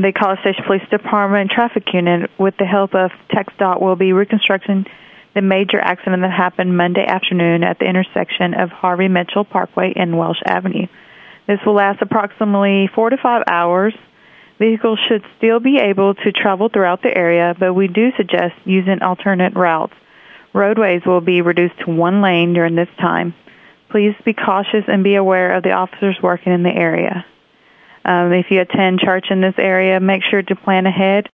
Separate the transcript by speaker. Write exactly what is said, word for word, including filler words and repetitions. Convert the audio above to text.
Speaker 1: The College Station Police Department Traffic Unit, with the help of TxDOT, will be reconstructing the major accident that happened Monday afternoon at the intersection of Harvey Mitchell Parkway and Welsh Avenue. This will last approximately four to five hours. Vehicles should still be able to travel throughout the area, but we do suggest using alternate routes. Roadways will be reduced to one lane during this time. Please be cautious and be aware of the officers working in the area. Um, if you attend church in this area, make sure to plan ahead